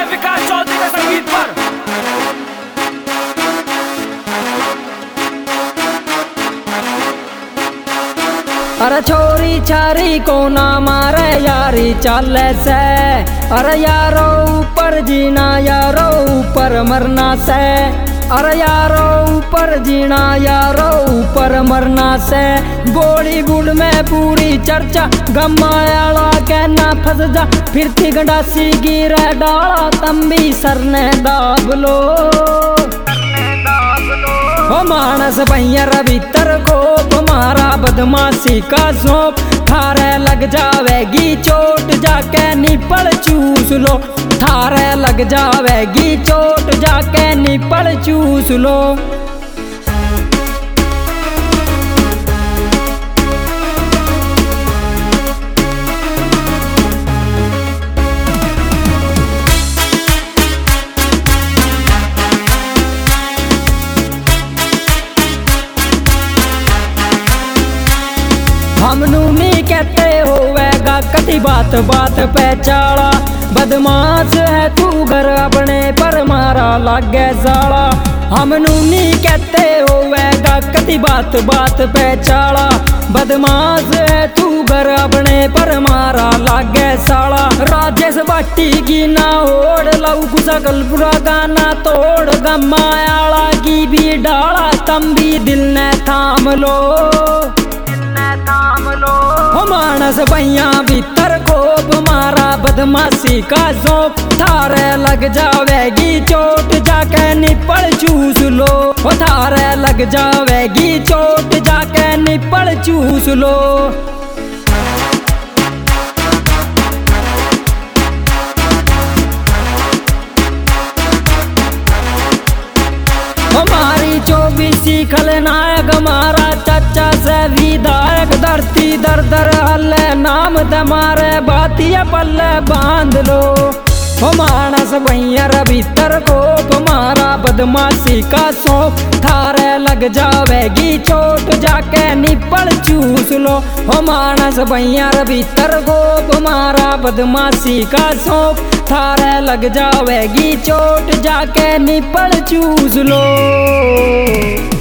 विकास चौधरी के संगीत पर। अरे छोरी छारी को ना मारे यारी चले से। अरे यारो ऊपर जीना यारो ऊपर मरना से। अरे यारो ऊपर जीना यारो ऊपर मरना से। बॉलीवुड में पूरी चर्चा गमायाला कहना फंस जा। फिर थी गंडासी गिरे डाला तंबी सर ने दाब लो। ओ मानस भैया भीतर को तुम्हारा बदमाशी का सौंप। थारे लग जावेगी चोट जाके निपल चूस लो। थारे लग जावेगी चोट जाके निपल चूस लो। हम नूनी कहते होवेगा कटी बात बात पे चाड़ा। बदमाश है तू घर अपने पर मारा लागे जाड़ा। हम नूनी कहते होवेगा कटी बात बात पे चाड़ा। बदमाश है तू घर अपने पर मारा लागे साड़ा। राजेश भट्टी की ना ओढ़ लऊ कुशल पूरा गाना तोड़। गमायाला की भी डाला तंबी दिल ने थाम लो। हो मानस भैया भीतर खोप मारा बदमाशी का सौंप। थारे लग जावेगी चोट जाके निपल चूस लो। हो थारे लग जावेगी चोट जाके निपल चूस लो। हमारी 24 खलनायक हमारा चचा से विधायक। धरती दर दर हल्ले नाम तुम्हारे बातिया पल्ले बांध लो। हो मानस भैया भीतर को तुम्हारा बदमाशी का सौंप। थारे लग जावेगी चोट जाके निपल चूस लो। हो मानस भैया भीतर को तुम्हारा बदमाशी का सौंप। थारे लग जावेगी चोट जाके निपल चूस लो।